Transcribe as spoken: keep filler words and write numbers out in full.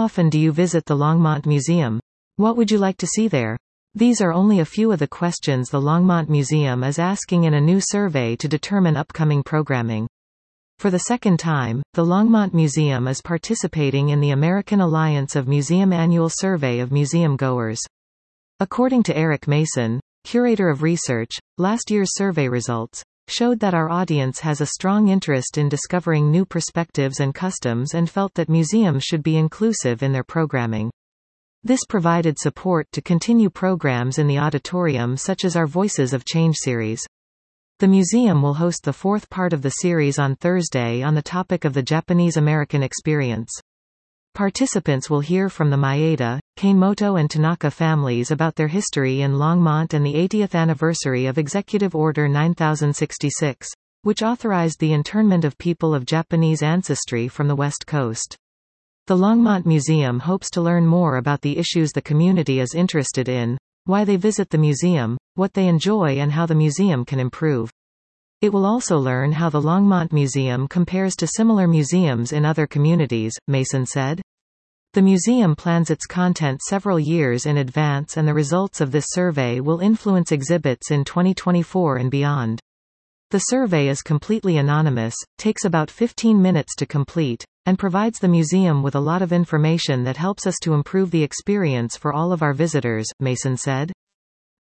often do you visit the Longmont Museum? What would you like to see there? These are only a few of the questions the Longmont Museum is asking in a new survey to determine upcoming programming. For the second time, the Longmont Museum is participating in the American Alliance of Museum Annual Survey of Museum Goers. According to Eric Mason, curator of research, last year's survey results showed that our audience has a strong interest in discovering new perspectives and customs and felt that museums should be inclusive in their programming. This provided support to continue programs in the auditorium such as our Voices of Change series. The museum will host the fourth part of the series on Thursday on the topic of the Japanese-American experience. Participants will hear from the Maeda, Kanemoto and Tanaka families about their history in Longmont and the eightieth anniversary of Executive Order nine thousand sixty-six, which authorized the internment of people of Japanese ancestry from the West Coast. The Longmont Museum hopes to learn more about the issues the community is interested in, why they visit the museum, what they enjoy and how the museum can improve. It will also learn how the Longmont Museum compares to similar museums in other communities, Mason said. The museum plans its content several years in advance and the results of this survey will influence exhibits in twenty twenty-four and beyond. The survey is completely anonymous, takes about fifteen minutes to complete, and provides the museum with a lot of information that helps us to improve the experience for all of our visitors, Mason said.